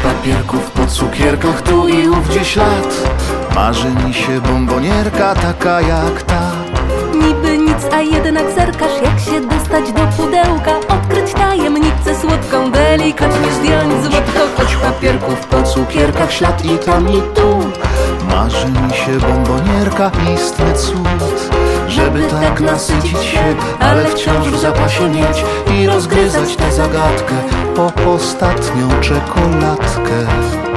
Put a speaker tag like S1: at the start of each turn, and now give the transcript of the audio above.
S1: papierków po cukierkach, tu i ówdzie ślad. Marzy mi się bombonierka taka jak ta.
S2: Niby nic, a jednak zerkasz, jak się dostać do pudełka. Odkryć tajemnicę słodką, delikatnie zdjąć złotko.
S1: Choć papierków po cukierkach ślad i tam i tu. Marzy mi się bombonierka, istny cud. Żeby tak nasycić się, ale wciąż w zapasie mieć i rozgryzać tę zagadkę po ostatnią czekoladkę.